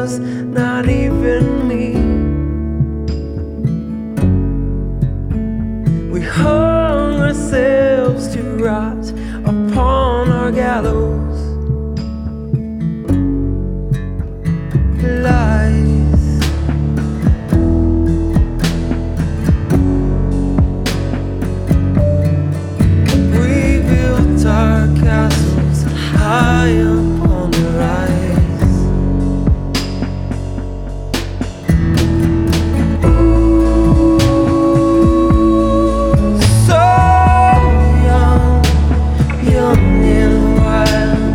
was not even me. We hung ourselves to rot upon our gallows. Lies. We built our castles high upon the rise. So young, young and wild.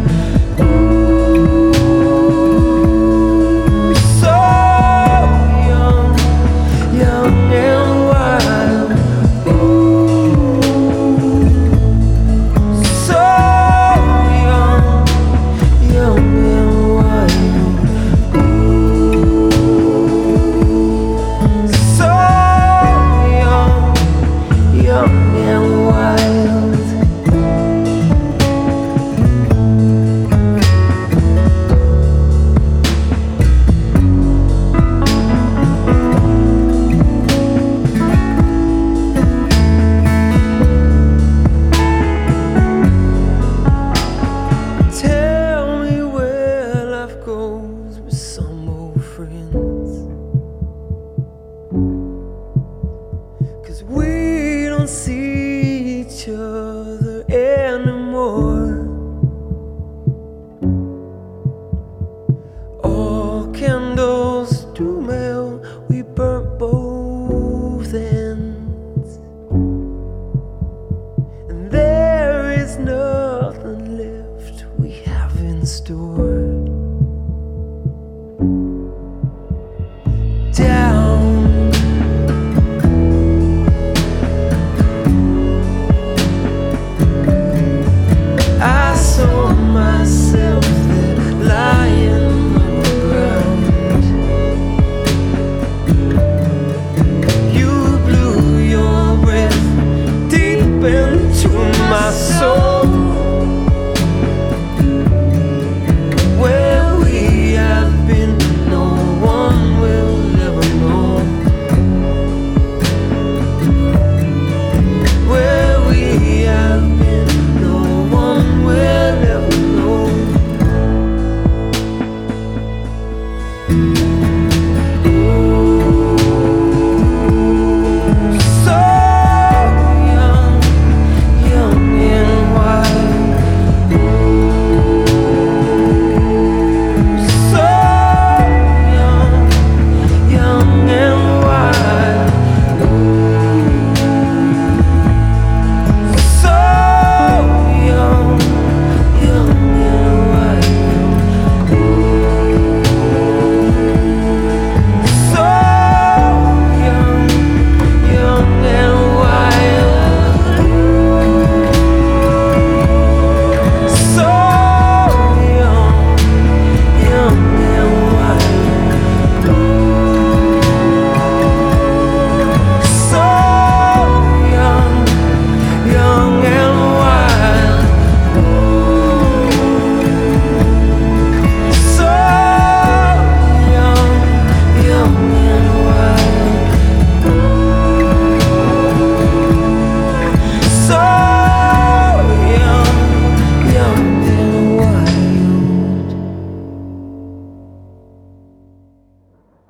So young, young and wild. So young, young and wild. So young, young and wild. Tell me where life goes with some old friends, 'cause we don't see each other anymore.